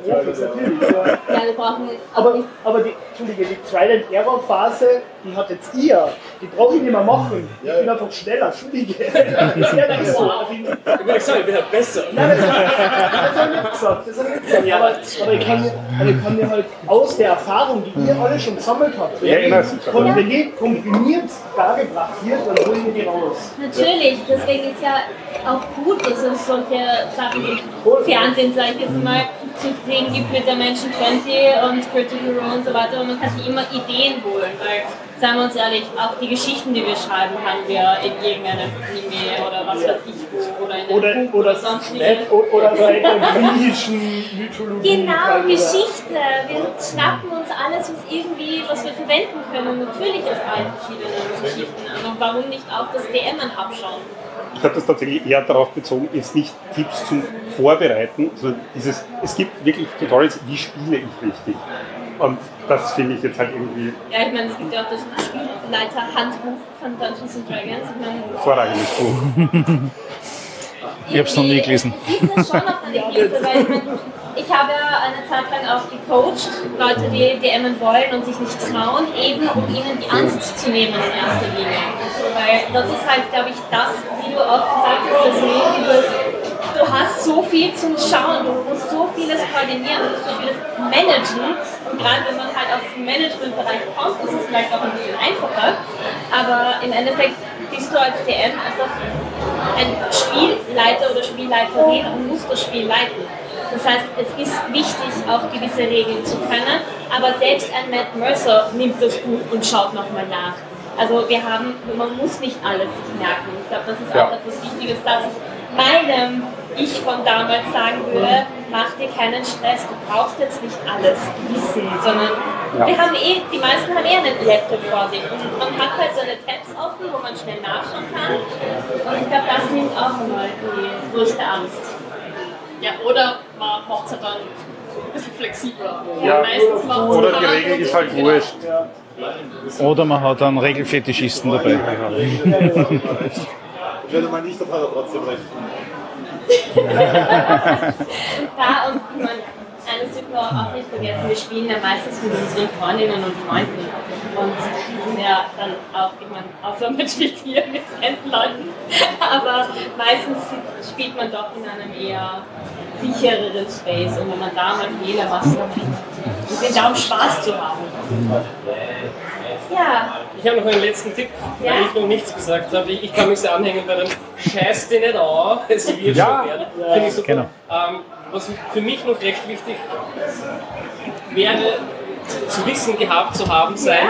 Ja, wir brauchen Aber die Trial-and-Error-Phase, die hat jetzt ihr. Die brauche ich nicht mehr machen. Ich bin einfach schneller, Entschuldige. Das ist ja nicht so. Ich will nicht sagen, ich bin halt besser. Nein, das habe ich nicht gesagt. Aber ich kann mir halt aus der Erfahrung, die ihr alle schon gesammelt habt, wenn die komprimiert dargebracht wird, dann hole ich mir die raus. Natürlich, deswegen ist ja auch gut, dass es solche Sachen im Fernsehen, sag ich jetzt mal, zu sehen gibt mit der Menschen 20 und Critical Role und so weiter. Und man kann sich immer Ideen holen, weil, sagen wir uns ehrlich, auch die Geschichten, die wir schreiben, haben wir in irgendeinem Anime oder was weiß ich wo oder in einem Buch oder sonst oder bei der griechischen Mythologie. Genau, Geschichte. Wir schnappen uns alles, was wir verwenden können. Natürlich aus allen verschiedenen Geschichten. Also warum nicht auch das DMen abschauen? Ich habe das tatsächlich eher darauf bezogen, jetzt nicht Tipps zum Vorbereiten, sondern es gibt wirklich Tutorials, wie spiele ich richtig. Und das finde ich jetzt halt irgendwie... Ja, ich meine, es gibt ja auch das Spielleiter-Handbuch von Dungeons & Dragons. Vorrangiges Buch. Ich habe es noch nie gelesen. Ich lese das schon auf eine Lese, weil ich habe ja eine Zeit lang auch gecoacht, Leute, die DMen wollen und sich nicht trauen, eben um ihnen die Angst zu nehmen in erster Linie. Weil das ist halt, glaube ich, das, wie du auch gesagt hast, du hast so viel zum Schauen, du musst so vieles koordinieren, du musst so vieles managen. Und gerade wenn man halt aus dem Managementbereich kommt, ist es vielleicht auch ein bisschen einfacher. Aber im Endeffekt bist du als DM einfach ein Spielleiter oder Spielleiterin und musst das Spiel leiten. Das heißt, es ist wichtig, auch gewisse Regeln zu können, aber selbst ein Matt Mercer nimmt das Buch und schaut nochmal nach. Also man muss nicht alles sich merken. Ich glaube, das ist auch etwas Wichtiges, dass ich meinem Ich von damals sagen würde, mach dir keinen Stress, du brauchst jetzt nicht alles wissen, sondern die meisten haben einen Laptop vor sich und man hat halt seine Tabs offen, wo man schnell nachschauen kann und ich glaube, das nimmt auch mal die größte Angst. Ja, oder man macht es halt dann ein bisschen flexibler. Ja, oder die Regel ist halt wurscht. Oder man hat einen Regelfetischisten dabei. Wenn man nicht, dann hat er trotzdem recht. Ja, und man, eines dürfen wir auch nicht vergessen, wir spielen ja meistens mit unseren Freundinnen und Freunden. Und die sind ja dann auch, ich meine, außer man spielt hier mit fremden Leuten, aber meistens spielt man doch in einem eher sichereren Space. Und wenn man da mal Fehler macht, wir sind da, um Spaß zu haben. Ja. Ich habe noch einen letzten Tipp, weil ich noch nichts gesagt habe. Ich kann mich sehr anhängen bei dem Scheiß dir nicht an, es wird schon werden. Finde ich super. Genau. Was für mich noch recht wichtig wäre, zu wissen gehabt zu haben sein,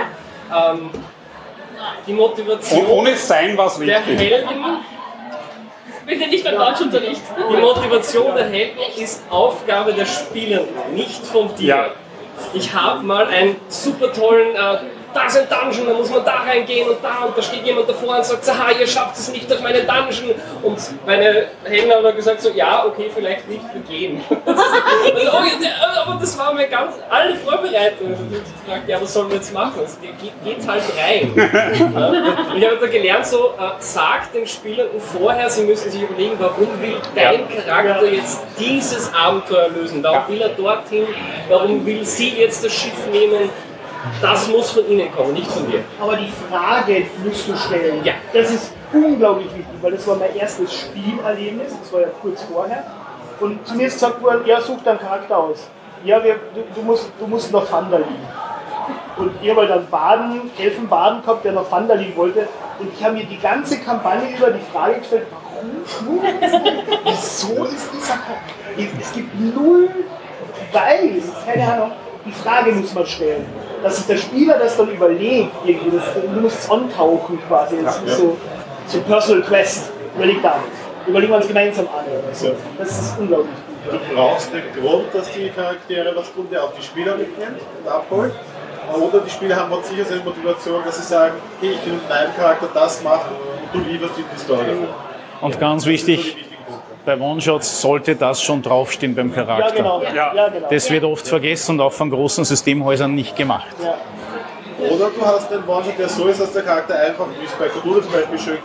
die Motivation Ohne Sein was der richtig. Helden. Wir sind nicht beim Deutschunterricht. Die Motivation der Helden ist Aufgabe der Spielenden, nicht von dir. Ja. Ich habe mal einen super tollen, da ist ein Dungeon, da muss man da reingehen und da steht jemand davor und sagt, aha, ihr schafft es nicht durch meinen Dungeon. Und meine Helden haben dann gesagt, so, ja, okay, vielleicht nicht, wir gehen. Aber das war mir alle Vorbereitungen. Und ich habe gefragt, ja, was sollen wir jetzt machen? Also, geht halt rein. Und ich habe da gelernt, so, sag den Spielenden vorher, sie müssen sich überlegen, warum will dein Charakter jetzt dieses Abenteuer lösen? Warum will er dorthin? Warum will sie jetzt das Schiff nehmen? Das muss von ihnen kommen, nicht von dir. Aber die Frage musst du stellen. Ja. Das ist unglaublich wichtig, weil das war mein erstes Spielerlebnis, das war ja kurz vorher. Und zu mir ist gesagt worden, ja, such deinen Charakter aus. Ja, du musst nach Phandalin. Und ich habe halt dann Elfenbaden gehabt, der nach Phandalin wollte. Und ich habe mir die ganze Kampagne über die Frage gestellt, warum? Wieso ist dieser Charakter? Es gibt null Weiß, keine Ahnung. Die Frage muss man stellen. Dass sich der Spieler das dann überlegt, irgendwie, du musst es antauchen quasi. Das ist so Personal Quest. Überleg wir uns gemeinsam an. Das ist unglaublich gut. Du brauchst den Grund, dass die Charaktere was tun, der auch die Spieler mitnimmt und abholt. Oder die Spieler haben sicher so eine Motivation, dass sie sagen, hey, ich will mit meinem Charakter das machen und du lieferst die Story davon. Und ganz wichtig, bei One-Shots sollte das schon draufstehen beim Charakter. Ja, genau. Ja, genau. Das wird oft vergessen und auch von großen Systemhäusern nicht gemacht. Ja. Oder du hast einen One-Shot, der so ist, dass der Charakter einfach, wie es bei Cthulhu zum Beispiel schön geht,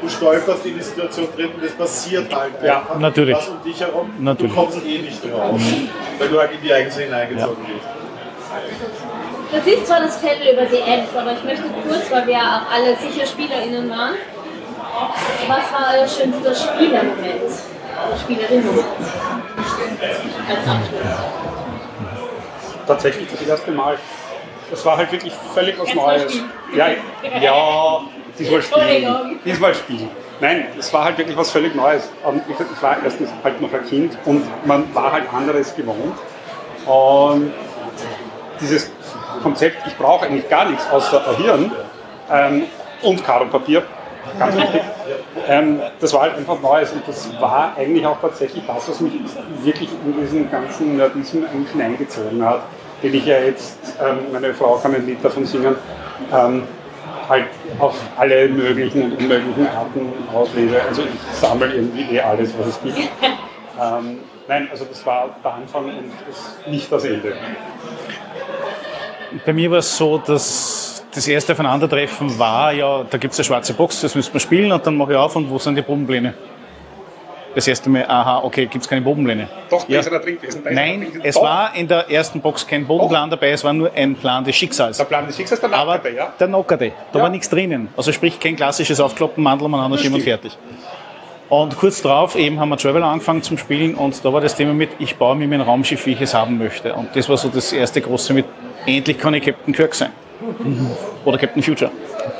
du stolperst in die Situation drin und es passiert halt einfach natürlich. was um dich herum. Natürlich. Du kommst eh nicht raus, weil du halt in die Ereignisse hineingezogen wirst. Das ist zwar das Panel über DMs, aber ich möchte kurz, weil wir ja auch alle sicher SpielerInnen waren, was war euer schönster Spielermoment? Oder Spielerinnenmoment? Als Abschluss. Tatsächlich das erste Mal. Das war halt wirklich völlig was Jetzt mal Neues. spielen. Ja, diesmal spielen. Diesmal spielen. Nein, es war halt wirklich was völlig Neues. Und wie gesagt, ich war erstens halt noch ein Kind und man war halt anderes gewohnt. Und dieses Konzept, ich brauche eigentlich gar nichts außer ein Hirn und Karo und Papier, ganz wichtig. Das war halt einfach Neues und das war eigentlich auch tatsächlich das, was mich wirklich in diesen ganzen Nerdismen eigentlich hineingezogen hat, den ich ja jetzt, meine Frau kann ein Lied davon singen, halt auf alle möglichen und unmöglichen Arten auslese. Also ich sammle irgendwie alles, was es gibt. Nein, also das war der Anfang und nicht das Ende. Bei mir war es so, dass das erste Aufeinandertreffen war, ja, da gibt es eine schwarze Box, das müssen wir spielen und dann mache ich auf und wo sind die Probenpläne? Das erste Mal, aha, okay, gibt es keine Bodenpläne. Doch, da ist ein Trinkwesen. Nein, es war in der ersten Box kein Bodenplan dabei, es war nur ein Plan des Schicksals. Der Plan des Schicksals, der Knockerte, ja? Der Knockerte, da war nichts drinnen. Also sprich kein klassisches Aufkloppen, Mandel, man anders und fertig. Und kurz darauf eben haben wir Traveler angefangen zum Spielen und da war das Thema mit, ich baue mir mein Raumschiff, wie ich es haben möchte. Und das war so das erste große mit, endlich kann ich Captain Kirk sein. Oder Captain Future.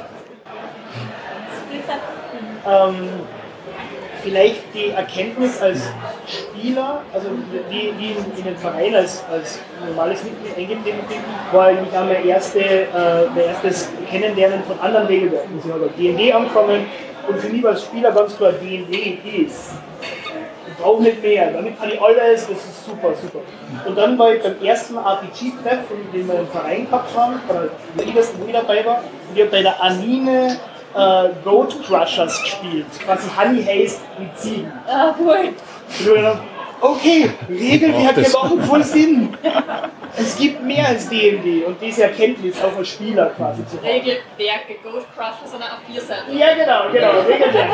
Vielleicht die Erkenntnis als Spieler, also die in den Verein als normales Mitglied eingetreten bin, war eigentlich auch mein erstes Kennenlernen von anderen Regelwerken. Ich habe D&D angefangen und für mich als Spieler ganz klar, D&D ist. Ich brauche nicht mehr, damit kann ich alles, das ist super, super. Und dann war ich beim ersten RPG-Treffen, den wir im Verein gehabt haben, wo ich dabei war, und ich habe bei der Anime Goat Crushers gespielt, quasi Honey Haste mit Ziegen. Ah, cool. Und ich habe gedacht, okay, Regelwerke machen voll Sinn. Es gibt mehr als D&D und diese Erkenntnis auch als Spieler quasi zu haben. Regelwerke, Goat Crushers, sondern auch 4 Seiten. Ja, genau, Regelwerke.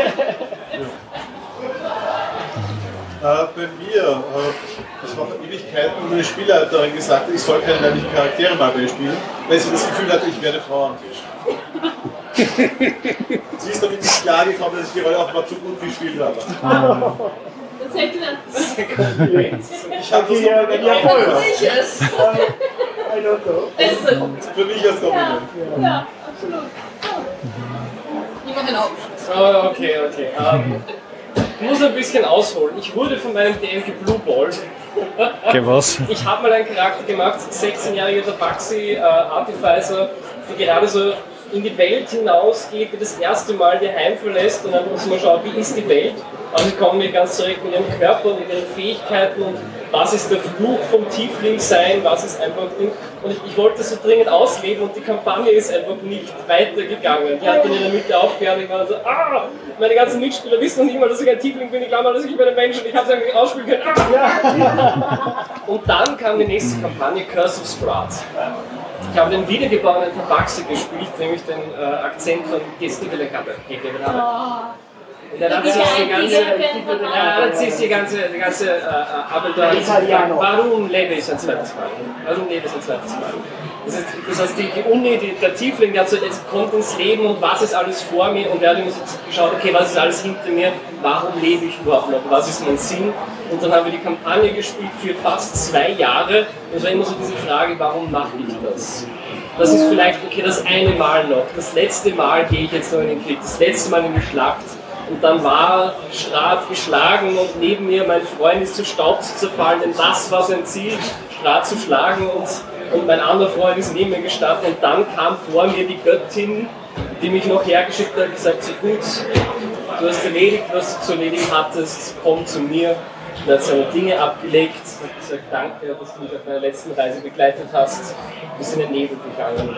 Bei mir, das war vor Ewigkeiten, meine Spielleiterin gesagt, ich soll keine weiblichen Charaktere mal mehr spielen, weil sie das Gefühl hatte, ich werde Frau am Tisch. Sie ist damit nicht klar gekommen, dass ich die Rolle auch mal zu gut gespielt habe. Das hätte ich Ich habe das voll. Siches. I don't know. für mich als Kompliment. Ja, absolut. Niemand den Augenschluss. Okay. Ich muss ein bisschen ausholen. Ich wurde von meinem DM geblueballt. Okay, was? Ich habe mal einen Charakter gemacht, 16-jähriger Tabaxi, Artificer, die gerade so in die Welt hinausgeht, die das erste Mal ihr Heim verlässt und dann muss man schauen, wie ist die Welt. Also sie kommen mir ganz direkt mit ihrem Körper und mit ihren Fähigkeiten und was ist der Fluch vom Tiefling-Sein, was ist einfach Ding. Und ich wollte das so dringend ausleben und die Kampagne ist einfach nicht weitergegangen. Die hat dann in der Mitte aufgehört und ich war so, meine ganzen Mitspieler wissen noch nicht mal, dass ich ein Tiefling bin, ich glaube mal, dass ich bin ein Mensch und ich habe es eigentlich ausspielen können. Und dann kam die nächste Kampagne, Curse of Strahd. Ich habe den wiedergeborenen Tabaxi gespielt, nämlich den Akzent von Gestivele Gabe. Und dann hat sich die ganze Abenteuer. Warum lebe ich ein zweites Mal? Das heißt, die Uni, der Tiefling, der kommt ins Leben und was ist alles vor mir und der hat immer so geschaut, okay, was ist alles hinter mir, warum lebe ich überhaupt noch, was ist mein Sinn? Und dann haben wir die Kampagne gespielt für fast 2 Jahre und es war immer so diese Frage, warum mache ich das? Das ist vielleicht, okay, das eine Mal noch, das letzte Mal gehe ich jetzt noch in den Krieg, das letzte Mal in die Schlacht. Und dann war Strahd geschlagen und neben mir mein Freund ist zu Staub zu zerfallen, denn das war sein Ziel, Strahd zu schlagen und mein anderer Freund ist neben mir gestartet und dann kam vor mir die Göttin, die mich noch hergeschickt hat und gesagt, so gut, du hast erledigt, was du zu erledigen hattest, komm zu mir. Und hat seine Dinge abgelegt und gesagt, danke, dass du mich auf meiner letzten Reise begleitet hast. Wir sind in den Nebel gegangen.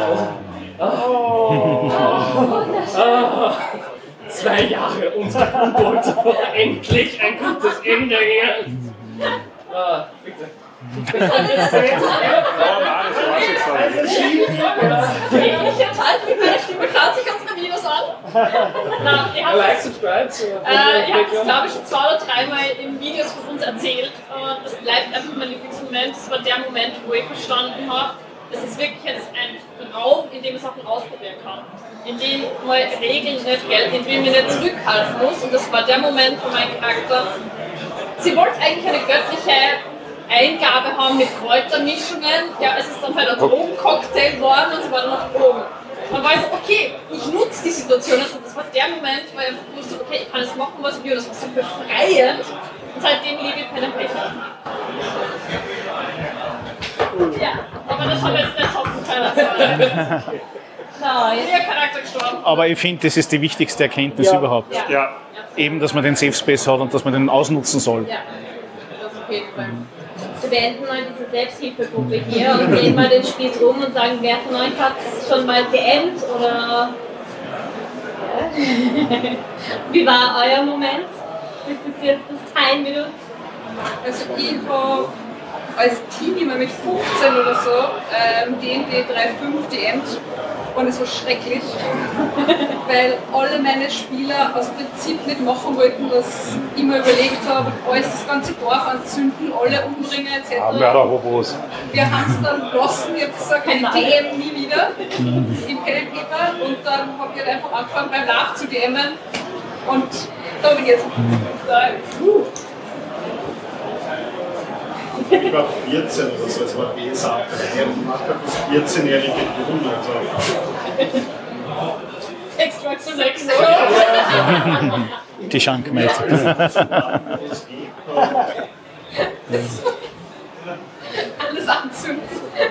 2 Jahre und endlich ein gutes Ende hier. Bitte. Ich enthalte mich, meine Stimme schaut sich unsere Videos an. Nein, ich habe Like, subscribe. ich habe es, glaube ich, schon 2 oder 3 Mal in Videos von uns erzählt. Und das bleibt einfach mein Lieblingsmoment. Das war der Moment, wo ich verstanden habe, das ist wirklich jetzt ein Raum, in dem ich Sachen ausprobieren kann. In dem mal Regeln nicht gelten, in dem ich nicht zurückhalten muss. Und das war der Moment, wo mein Charakter, sie wollte eigentlich eine göttliche Eingabe haben mit Kräutermischungen. Ja, es ist dann halt ein Drogencocktail geworden und es war dann noch Drogen. Man weiß, okay, ich nutze die Situation. Und das war der Moment, wo ich wusste, okay, ich kann jetzt machen, was ich will. Das war so befreiend. Und seitdem liebe ich Pen and Paper. Ja, aber das haben wir jetzt nicht hoffen können. Ihr Charakter gestorben. Aber ich finde, das ist die wichtigste Erkenntnis überhaupt. Ja. Eben, dass man den Safe Space hat und dass man den ausnutzen soll. Ja, das auf jeden Fall. Wir beenden mal diese Selbsthilfegruppe hier und gehen mal den Spieß rum und sagen, wer von euch hat es schon mal geendet oder wie war euer Moment? Das teilen wir. Also ich habe als Teenie, nämlich 15 oder so, D&D 3.5 DM'd und es war schrecklich, weil alle meine Spieler aus Prinzip nicht machen wollten, was ich mir überlegt habe, alles das ganze Dorf anzünden, alle umbringen etc. Mörderhobos. Wir haben es dann gelassen, ich habe gesagt, kein DM nie wieder im Pen and Paper und dann habe ich halt einfach angefangen beim Lach zu DMen und da bin ich jetzt. Ich war 14 oder so, es war BSA 3 und ich mache das 14-jährige Jungen. Also. Extra zu 6. Die Schankmate. Alles anzünden.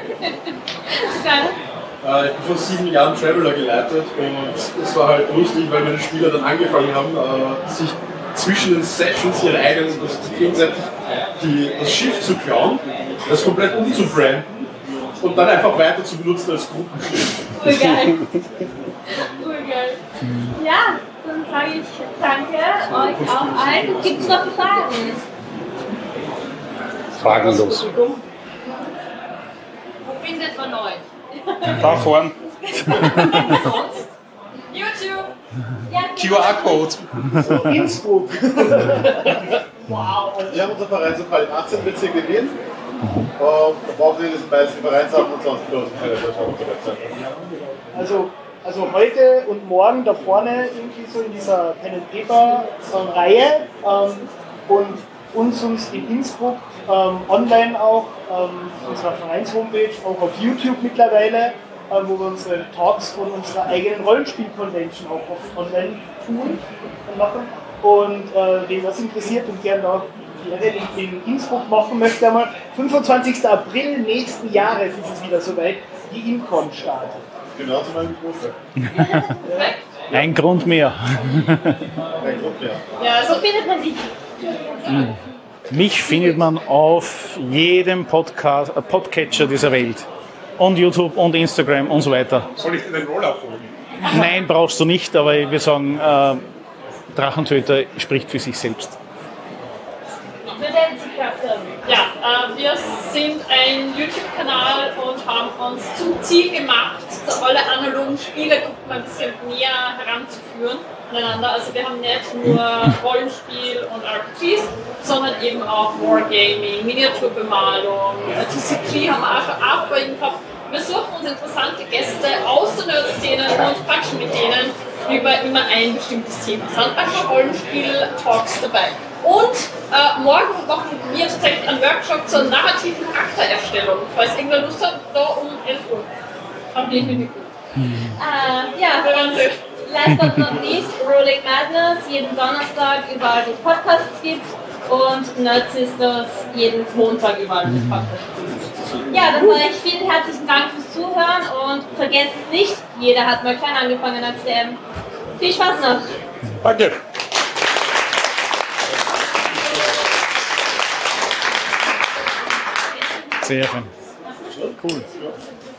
Ich habe vor 7 Jahren Traveler geleitet und es war halt lustig, weil meine Spieler dann angefangen haben, sich zwischen den Sessions ihre eigenen, gegenseitig das Schiff zu klauen, das komplett umzubranden und dann einfach weiter zu benutzen als Gruppenschiff. Cool, geil. Cool, geil. Ja, dann sage ich danke euch auch allen. Gibt es noch Fragen? Fragenlos. Wo findet man euch? Da vorn. YouTube. Ja, QR-Code. Innsbruck. Wow. Wir haben unser Vereinslokal im 18. Bezirk in Wien. Da brauchen wir diese meisten Vereinssachen und sonst für uns keine Wirtschaft. Also heute und morgen da vorne irgendwie so in dieser Pen and Paper Reihe und uns in Innsbruck online auch, unserer Vereins-Homepage, auch auf YouTube mittlerweile, wo wir unsere Talks von unserer eigenen Rollenspiel-Convention auch oft online tun und machen. Und wen das interessiert und gerne auch in Innsbruck machen möchte, einmal 25. April nächsten Jahres ist es wieder soweit, die Incon startet. Genau zu meinem Geburtstag. Ein Grund mehr. Ein Grund mehr. Ja, so findet man dich. Mich findet man auf jedem Podcatcher dieser Welt. Und YouTube und Instagram und so weiter. Soll ich dir den Roller folgen? Nein, brauchst du nicht, aber ich würde sagen, Drachentöter spricht für sich selbst. Ja, wir sind ein YouTube-Kanal und haben uns zum Ziel gemacht, so alle analogen Spielegruppen ein bisschen näher heranzuführen aneinander. Also wir haben nicht nur Rollenspiel und RPGs, sondern eben auch Wargaming, Miniaturbemalung, TCG haben wir auch schon Artworking gehabt. Wir suchen uns interessante Gäste aus der Nerd-Szene und quatschen mit denen über immer ein bestimmtes Thema. Es sind einfach Rollenspiel-Talks dabei. Und morgen machen wir tatsächlich einen Workshop zur narrativen Charaktererstellung. Falls irgendwer Lust hat, da um 11 Uhr. Am definitiv. Ja, last but not least, Rolling Madness, jeden Donnerstag überall, wo es Podcasts gibt. Und Nerd Sisters jeden Montag überall, wo es Podcasts gibt. Ja, dann sage ich vielen herzlichen Dank fürs Zuhören und vergesst nicht, jeder hat mal klein angefangen als DM. Viel Spaß noch! Danke. Sehr schön. Cool.